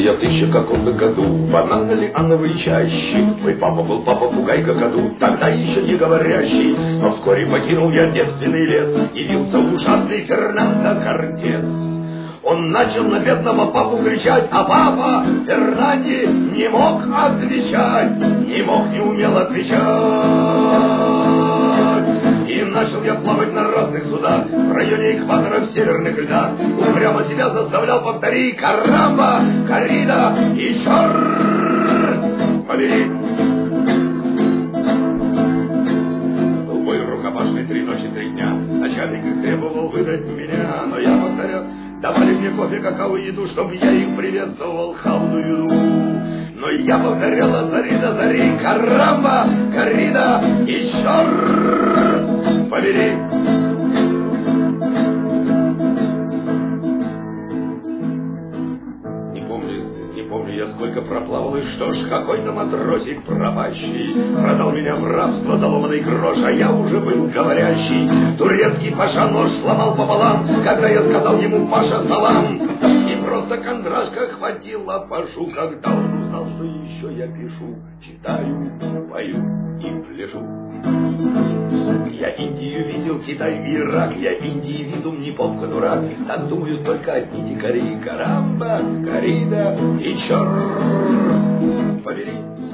я в тысяча каком-то году в банановой чаще. Мой папа был папа-пугай какаду, тогда еще не говорящий. Но вскоре покинул я девственный лес, явился ужасный Фернандо Кортес. Он начал на бедного папу кричать, а папа Фернанде не мог отвечать, не умел отвечать. И начал я плавать на разных судах в районе экватора в северных льдах. Упрямо себя заставлял повторить: карамба, коррида и черт побери. Был бой рукопашный 3 ночи 3 дня. Начальник их требовал выдать меня, но я повторял: давали мне кофе, какао, еду, чтобы я их приветствовал халдую. Но я повторял от зари до зари: карамба, коррида и черт побери. Не помню я, сколько проплавал, и что ж, какой-то матросик пропащий продал меня в рабство за ломаный грош, а я уже был говорящий. Турецкий паша нож сломал пополам, когда я сказал ему: Паша, салам. И просто кондрашка хватила пашу, когда он узнал, что еще я пишу, читаю, пою и пляшу. Я Индию видел, Китай и Ирак, я Индии виду не попка дурак. Так думают только одни дикари: карамба, коррида и черт побери.